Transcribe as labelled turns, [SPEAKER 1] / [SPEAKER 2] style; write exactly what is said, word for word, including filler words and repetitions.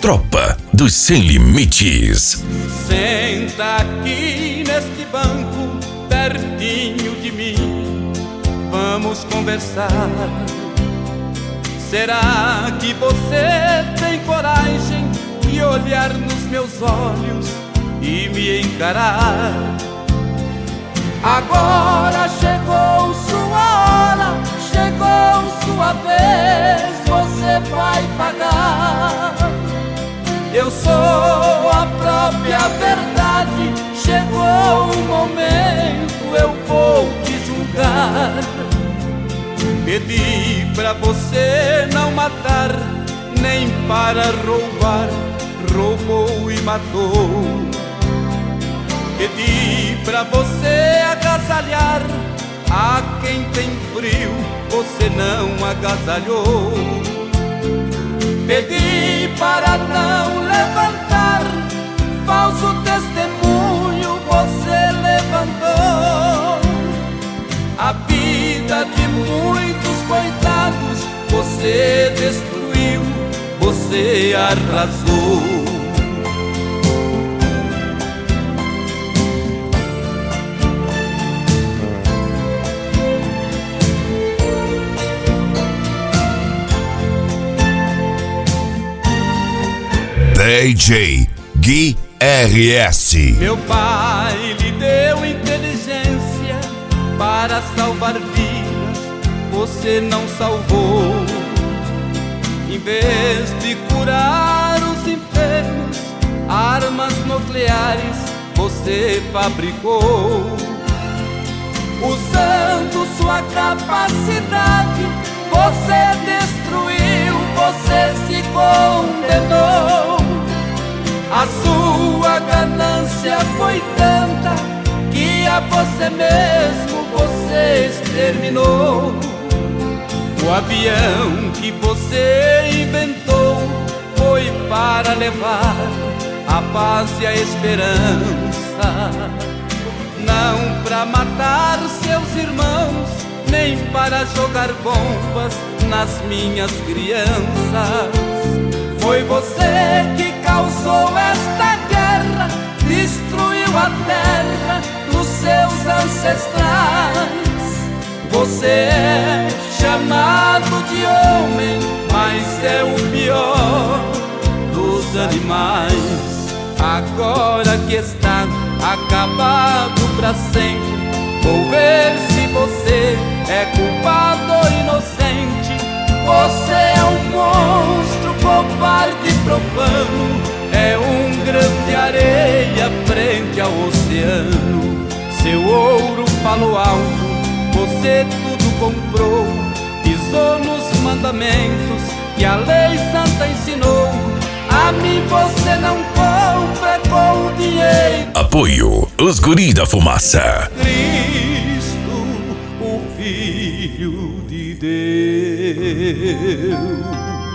[SPEAKER 1] Tropa dos Sem Limites.
[SPEAKER 2] Senta aqui neste banco, pertinho de mim, vamos conversar. Será que você tem coragem de olhar nos meus olhos e me encarar? Agora chegou sua hora, chegou sua vez, você vai pagar. Eu sou a própria verdade, chegou o momento, eu vou te julgar. Pedi pra você não matar, nem para roubar, roubou e matou. Pedi pra você agasalhar a quem tem frio, você não agasalhou. Pedi para não levantar falso testemunho, você levantou. A vida de muitos coitados você destruiu, você arrasou.
[SPEAKER 1] D J Gui R S.
[SPEAKER 2] Meu pai lhe deu inteligência para salvar vidas, você não salvou. Em vez de curar os enfermos, armas nucleares você fabricou. Usando sua capacidade, você destruiu, você se condenou. A sua ganância foi tanta que a você mesmo você exterminou. O avião que você inventou foi para levar a paz e a esperança, não para matar seus irmãos, nem para jogar bombas nas minhas crianças. Foi você que causou esta guerra, destruiu a terra dos seus ancestrais. Você é chamado de homem, mas é o pior dos animais. Agora que está acabado pra sempre, vou ver se você é culpado ou inocente. Você é um monstro, covarde e profano, é um grão de areia frente ao oceano. Seu ouro falou alto, você tudo comprou, pisou nos mandamentos que a lei santa ensinou. A mim você não compra com o dinheiro.
[SPEAKER 1] Apoio Os Guri da Fumaça.
[SPEAKER 2] Cristo, o Filho de Deus.